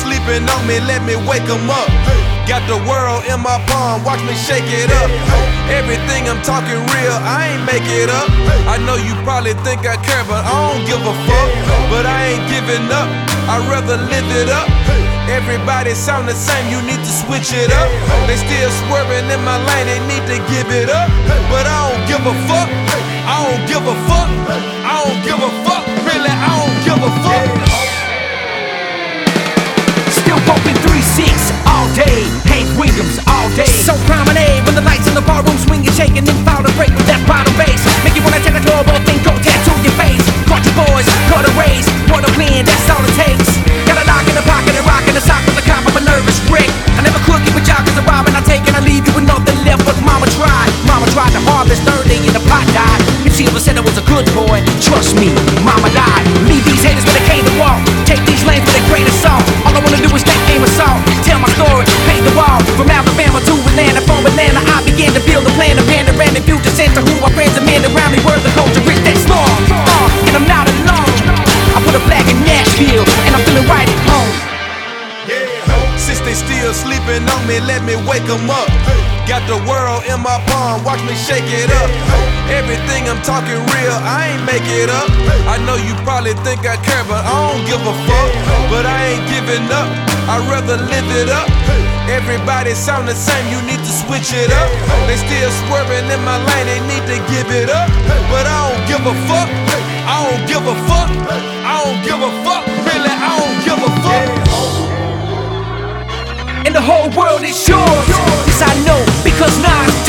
sleeping on me, let me wake 'em up. Got the world in my palm, watch me shake it up. Everything I'm talking real, I ain't make it up. I know you probably think I care, but I don't give a fuck. But I ain't giving up, I'd rather live it up. Everybody sound the same, you need to switch it up. They still swerving in my lane, they need to give it up. But I don't give a fuck, I don't give a fuck, I don't give a fuck, really I don't give a fuck. Still bumping 3-6 all day, Hank Williams all day. So promenade when the lights in the ballroom swing, you're shaking and fall to break with that bottom bass. Make you wanna take a global thing, go tattoo your face. Caught your boys, caught a race, wanna win, that's all it takes. Got a lock in the pocket and rockin' the sock with the cop of a nervous wreck. I never could keep a job cause I'm robbing, I take and I leave you with nothing left. But mama tried to harvest, third day in the pot died. If she ever said I was a good boy, trust me, mama lied. Leave these haters where they came to walk, take these lanes with a grain of salt. All I wanna do is take aim and salt, tell my story, paint the wall. From Alabama to Atlanta, from Atlanta I began to build a plan, a panoramic future sense of who my friends and men around me were. The culture rich, they strong, and I'm not alone. I put a flag in Nashville, and I'm feeling right at home. Since they still sleeping on me, let me wake 'em up. Got the world in my palm, watch me shake it up. Everything I'm talking real, I ain't make it up. I know you probably think I care, but I don't give a fuck. But I ain't giving up, I'd rather live it up. Everybody sound the same, you need to switch it up. They still swerving in my lane, they need to give it up. But I don't give a fuck, I don't give a fuck, I don't give a fuck, really I don't give a fuck. And the whole world is yours. This I know because Nas